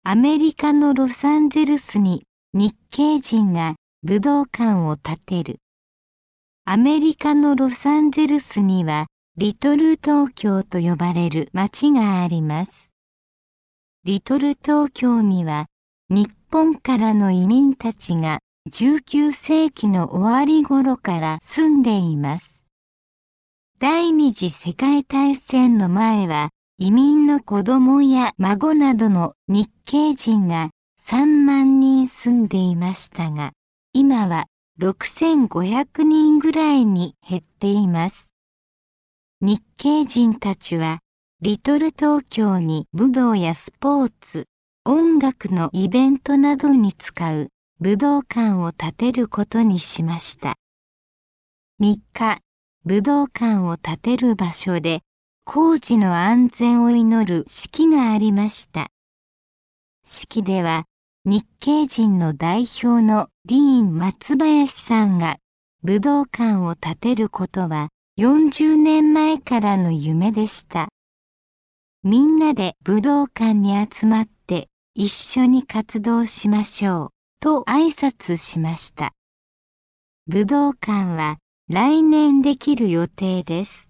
アメリカのロサンゼルスに日系人が武道館を建てる。アメリカのロサンゼルスにはリトル東京と呼ばれる街があります。リトル東京には日本からの移民たちが19世紀の終わり頃から住んでいます。第二次世界大戦の前は移民の子供や孫などの日系人が3万人住んでいましたが、今は6500人ぐらいに減っています。日系人たちはリトル東京に武道やスポーツ、音楽のイベントなどに使う武道館を建てることにしました。3日、武道館を建てる場所で工事の安全を祈る式がありました。式では日系人の代表のディーン松林さんが武道館を建てることは40年前からの夢でした。みんなで武道館に集まって一緒に活動しましょうと挨拶しました。武道館は来年できる予定です。